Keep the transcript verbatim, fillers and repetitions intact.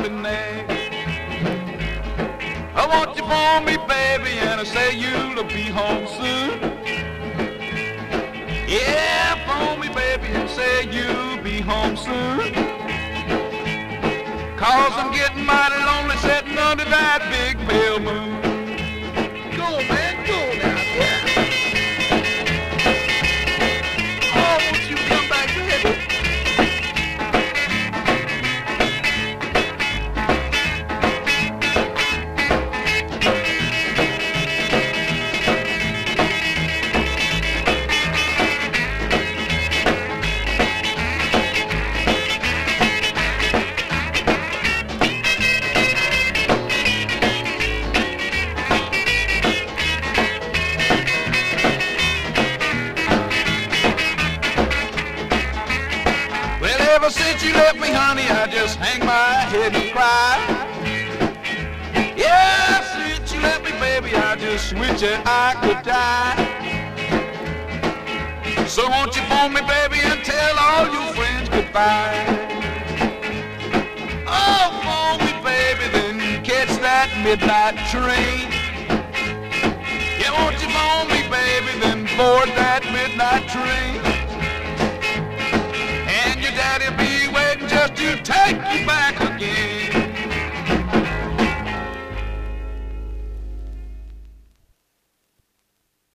me neck. I want you for me, baby, and I say you'll be home soon. Yeah, phone me, baby, and say you'll be home soon. Cause I'm getting mighty lonely sitting under that big pale moon. Go, man, go now, yeah. Oh, won't you come back, baby? Ever since you left me, honey, I just hang my head and cry. Yeah, since you left me, baby, I just wish that I could die. So won't you phone me, baby, and tell all your friends goodbye. Oh, phone me, baby, then catch that midnight train. Yeah, won't you phone me, baby, then board that midnight train. Daddy'll be waiting just to take you back again.